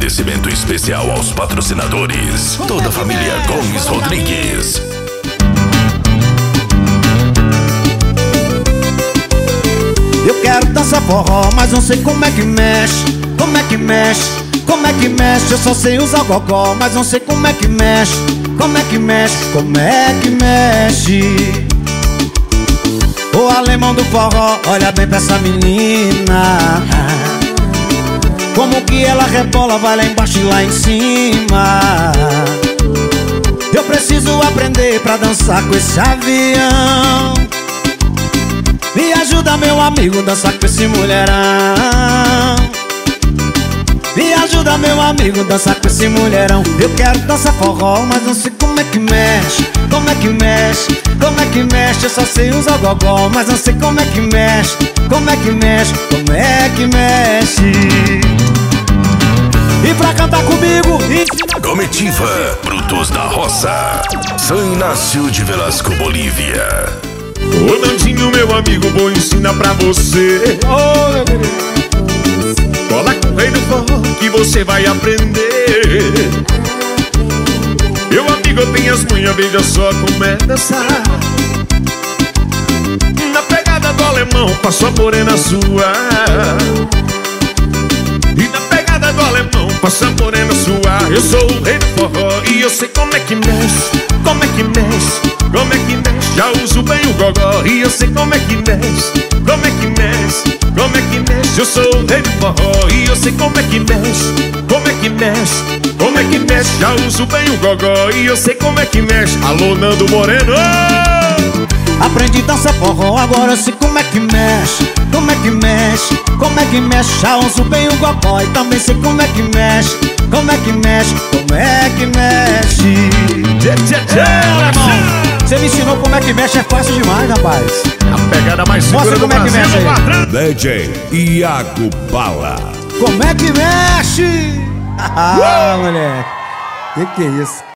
oferecimento especial aos patrocinadores. Toda a família Gomes Rodrigues. Eu quero dançar forró, mas não sei como é que mexe. Como é que mexe, como é que mexe. Eu só sei usar gogó, mas não sei como é que mexe. Como é que mexe, como é que mexe. O alemão do forró, olha bem pra essa menina. Como que ela rebola, vai lá embaixo e lá em cima. Eu preciso aprender pra dançar com esse avião. Me ajuda, meu amigo, dançar com esse mulherão. Me ajuda, meu amigo, dançar com esse mulherão. Eu quero dançar forró, mas não sei como é que mexe. Como é que mexe, como é que mexe. Eu só sei usar gogó, mas não sei como é que mexe. Como é que mexe, como é que mexe. E pra cantar comigo, Comitiva Brutos da Roça, São Inácio de Velasco, Bolívia. Ô Nandinho, meu amigo, vou ensinar pra você. Cola com o rei do forró que você vai aprender. Meu amigo, eu tenho as manhas, veja só como é dançar. Na pegada do alemão, passo a morena sua. E na pegada do alemão, passo a morena sua. Eu sou o rei do forró e eu sei como é que mexe. Como é que mexe, como é que mexe. Já uso bem o gogó e eu sei como é que mexe. Como é que mexe, como é que mexe. Eu sou o rei do forró e eu sei como é que mexe. Como é que mexe, como é que mexe. Já uso bem o gogó e eu sei como é que mexe. Alô, Nando Moreno. aprendi a dançar forró, agora eu sei como é que mexe. Como é que mexe, como é que mexe. Já uso bem o gogó e também sei como é que mexe. Como é que mexe, como é que mexe. Alemão, você me ensinou como é que mexe, é fácil demais, rapaz. A pegada mais segura do Brasil. Mostra como é que mexe aí. DJ Iago Bala. Como é que mexe? Moleque, que é isso?